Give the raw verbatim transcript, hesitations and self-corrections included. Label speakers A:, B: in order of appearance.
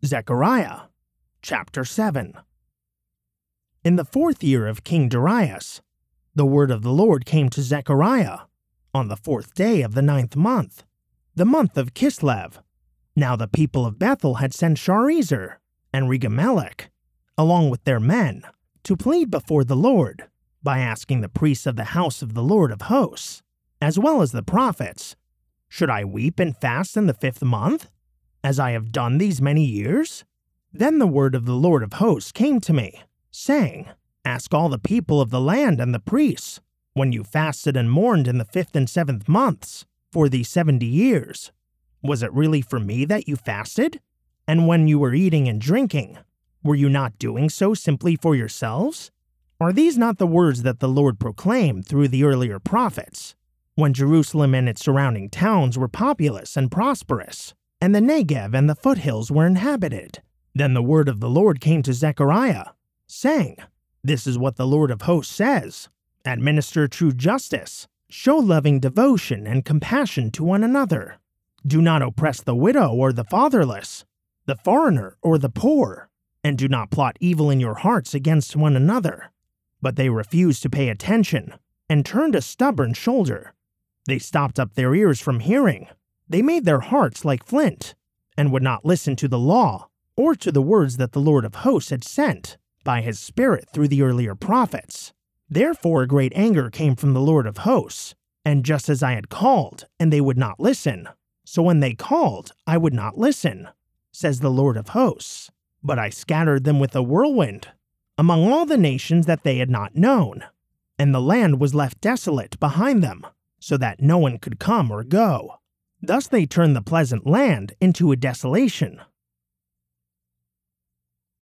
A: Zechariah chapter seven. In the fourth year of King Darius, the word of the Lord came to Zechariah on the fourth day of the ninth month, the month of Kislev. Now the people of Bethel had sent Sharezer and Regamelech, along with their men, to plead before the Lord by asking the priests of the house of the Lord of hosts, as well as the prophets, "Should I weep and fast in the fifth month, as I have done these many years?" Then the word of the Lord of hosts came to me, saying, "Ask all the people of the land and the priests, when you fasted and mourned in the fifth and seventh months for these seventy years, was it really for me that you fasted? And when you were eating and drinking, were you not doing so simply for yourselves? Are these not the words that the Lord proclaimed through the earlier prophets, when Jerusalem and its surrounding towns were populous and prosperous, and the Negev and the foothills were inhabited?" Then the word of the Lord came to Zechariah, saying, "This is what the Lord of hosts says: Administer true justice, show loving devotion and compassion to one another. Do not oppress the widow or the fatherless, the foreigner or the poor, and do not plot evil in your hearts against one another." But they refused to pay attention and turned a stubborn shoulder. They stopped up their ears from hearing. They made their hearts like flint and would not listen to the law or to the words that the Lord of hosts had sent by his Spirit through the earlier prophets. Therefore great anger came from the Lord of hosts, and just as I had called, and they would not listen, so when they called, I would not listen, says the Lord of hosts. But I scattered them with a whirlwind among all the nations that they had not known, and the land was left desolate behind them, so that no one could come or go. Thus they turned the pleasant land into a desolation,